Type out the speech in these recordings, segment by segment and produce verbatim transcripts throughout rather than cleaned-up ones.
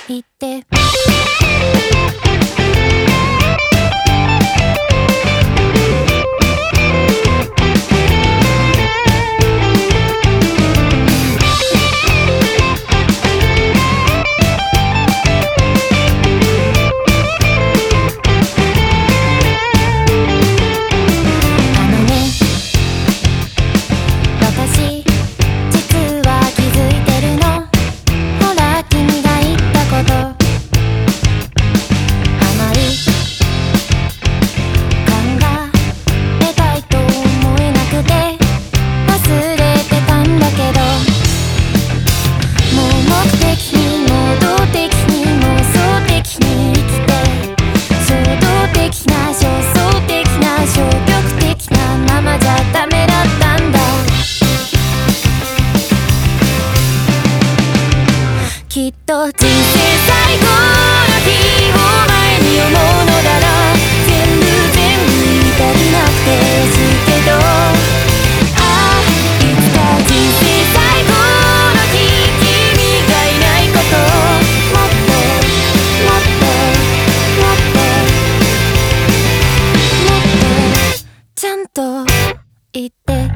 言ってきっと人生最後の日を前に思うのなら全部全部足りなくて惜しいけど、ああいつか人生最後の日君がいないこともっともっともっともっとちゃんと言って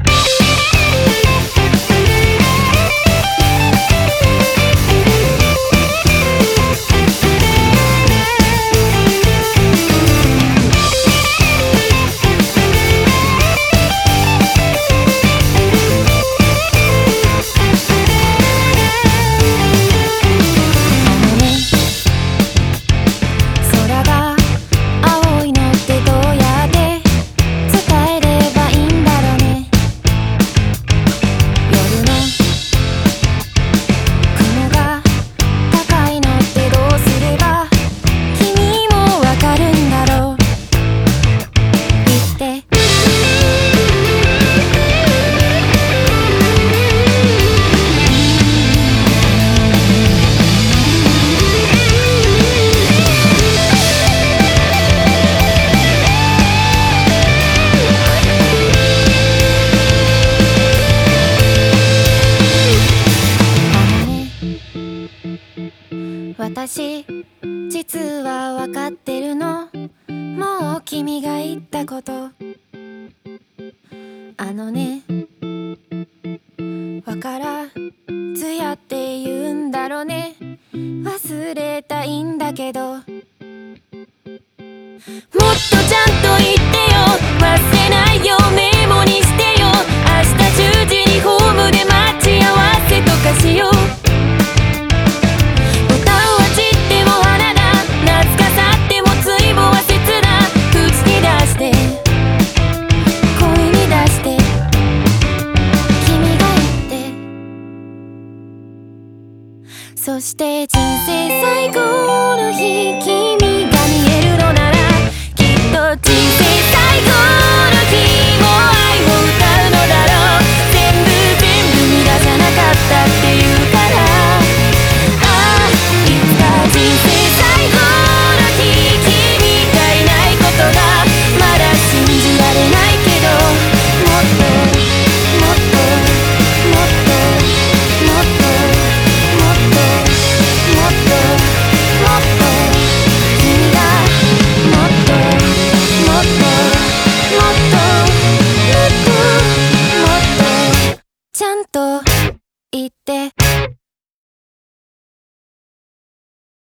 私実は分かってるの、もう君が言ったこと。あのね、わからずやって言うんだろうね、忘れたいんだけど、もっとちゃんと言ってよ、忘れないよメモにしてよ、明日じゅうじにホームで待ち合わせとかしよう。そして人生最後の日君が見えるのなら、きっと人生最後の日も